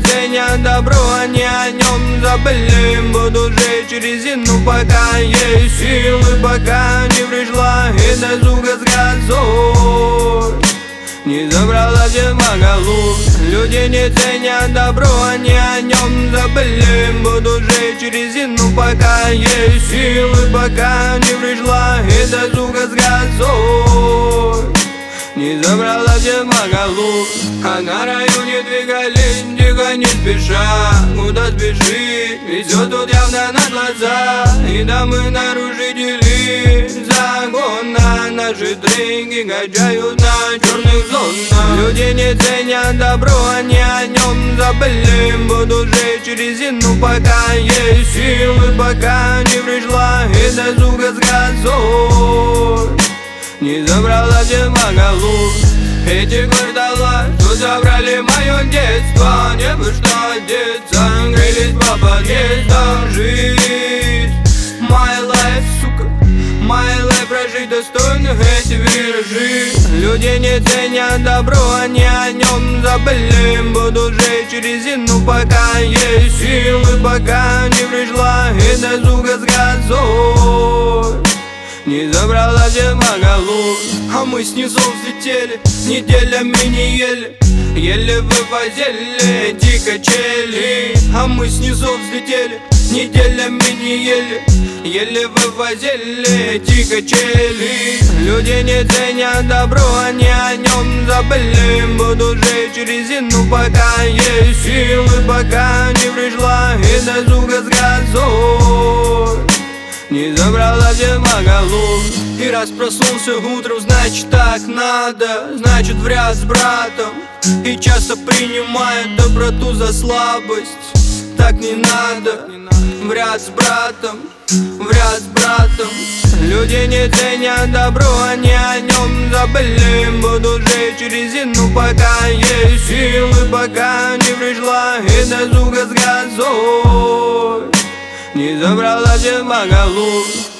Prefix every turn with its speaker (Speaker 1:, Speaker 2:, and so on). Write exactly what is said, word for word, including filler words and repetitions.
Speaker 1: ценят добро, они о нем забыли. Буду жить резину, пока есть силы, пока не пришла и до звука газов не забрала зимоголов. Люди не ценят добро, они о нем забыли. Буду жить резину, пока есть силы, пока не пришла и до звука газов не забрала зимоголов. А на районе двигались тихо, не спеша. Куда спешить? Везет тут явно на глаза. И дамы нарушители закона. Наши тренги качают на черных зонах. Люди не ценят добро, они о нем забыли. Буду жечь резину, пока есть силы, пока не пришла и до звука газов не забрала зимоголов. Эти квартала, что забрали мое детство, не бы что одеться, грелись по подъездам. Жизнь, my life, сука, my life, прожить достойно эти виражи. Люди не ценят добро, они о нем забыли. Буду жечь резину, пока есть силы, пока не пришла и до звука газов не забрала зимоголов. А мы снизу взлетели, неделями не ели, еле вывозили эти качели. А мы снизу взлетели, неделями не ели, еле вывозили эти качели. Люди не ценят добро, они о нем забыли. Буду жечь резину, пока есть силы, пока не пришла и до звука газов не забрала зимоголов. И раз проснулся утром, значит так надо, значит в ряд с братом. И часто принимает доброту за слабость. Так не надо, в ряд с братом, в ряд с братом. Люди не ценят добро, они о нем забыли. Буду жечь резину, пока есть силы, пока не пришла и до звука газов не забрала зимоголов.